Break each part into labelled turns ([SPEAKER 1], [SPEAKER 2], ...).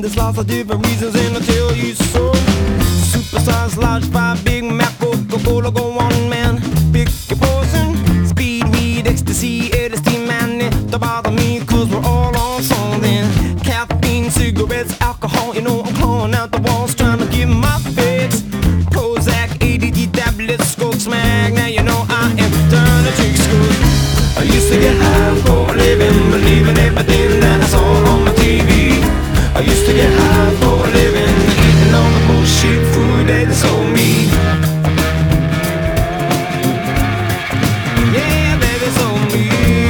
[SPEAKER 1] There's lots of different reasons, and I tell you so. Superstars, large fry, Big Mac, Coca-Cola, go on, man. Pick your poison. Speed, weed, ecstasy, LSD, man. It don't bother me, cause we're all on something. Caffeine, cigarettes, alcohol, you know I'm clawing out the walls, trying to get my fix. Prozac, ADD, tablets, scope, smack. Now you know I am trying to take school. I used to get high for a living, believing everything that I saw on my TV. I used to get high for a living, eating all the bullshit food that they sold me. Yeah, baby, sold me.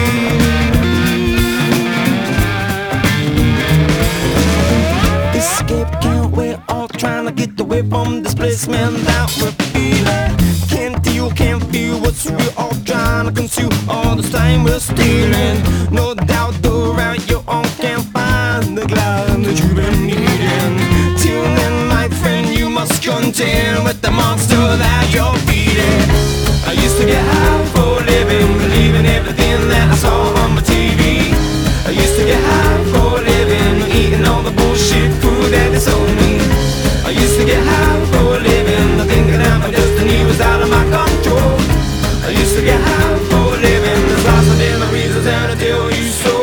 [SPEAKER 1] Escape, can't wait, all trying to get away from this place, man, that we're feeling. Can't feel what's real, all trying to conceal all this time we're stealing. No doubt, though, right, you all can't find the cloud that you've been needing. Till then, my friend, you must contend with the monster that you're feeding. I used to get high for a living, believing everything that I saw on my TV. I used to get high for a living, eating all the bullshit food that they sold me. I used to get high for a living, thinking that my destiny was out of my control. I used to get high for a living, there's lots of different reasons, and I tell you so.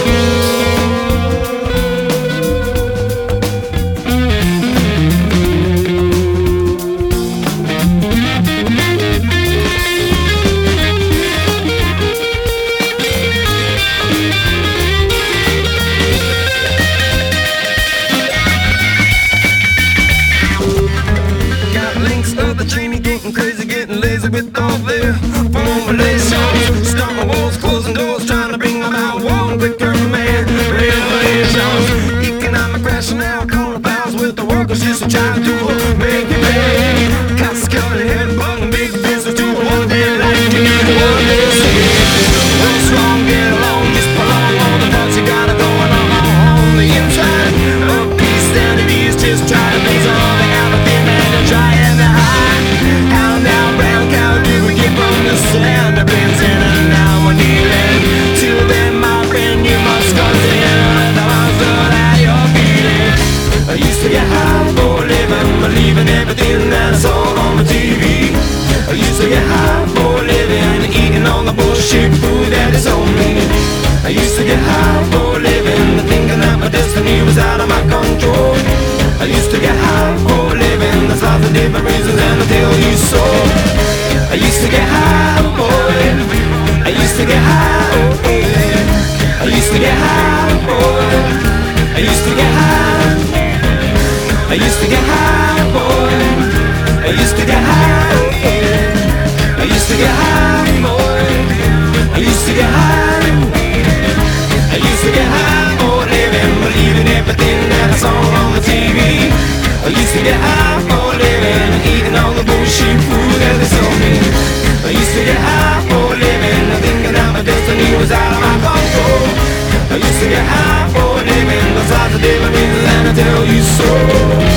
[SPEAKER 1] Crazy, getting lazy with all their formulations. Starting walls, closing doors, trying to bring about one quicker man. Revelations, economic rationale, calling fouls with the workers just to try to make it pay. Costs cutting head, button, big business to one day like you need one day. What's wrong, get along, just prolong all the thoughts you got going on the inside. Up peace, standing ease, just try to blaze all the apathy, man, and try and hide. Sand the bins in and now we're kneeling. Till then, my friend, you must continue the monster that you're feeling. I used to get high for a living, believing everything that I saw on the TV. I used to get high for a living, eating all the bullshit food that is on me. I used to get high for a living, thinking that my destiny was out of my control. I used to get high for a living, there's lots of different reasons, and I tell you so. I used to get high, boy. I used to get high, oh yeah. I used to get high, boy. I used to get high. I used to get high, boy. I used to get high, oh yeah. I used to get high, boy. I used to get high. I used to get high, for living, believing everything that I saw on the TV. I used to get high for a living, eating all the bullshit food that they sold me. I used to get high for a living, thinking that my destiny was out of my control. I used to get high for a living, there's lots of different reasons, and I tell you so.